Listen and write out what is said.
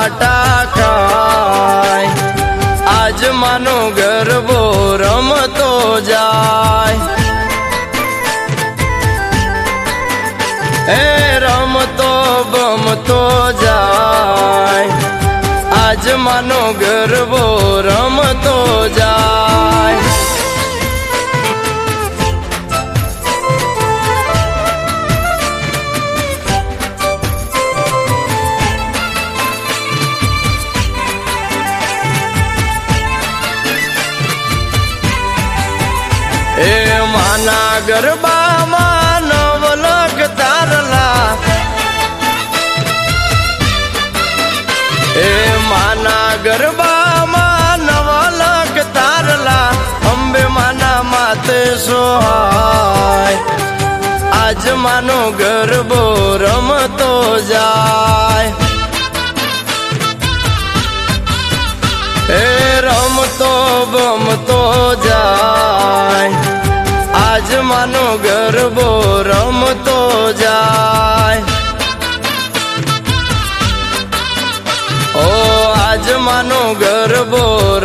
બાટા ખાય આજ માનો ગરબો રમતો જાય એ રમતો બમતો જાય આજ માનો ગરબો રમતો જાય એ માના ગરબામાં નવલખ તારલા એ માના ગરબામાં નવલખ તારલા અંબે માના માતે સોહાય આજ માનો ગરબો રમતો જાય એ રમતો બમતો જાય આજ માનો ગરબો રમતો જાય ઓ આજ માનો ગરબો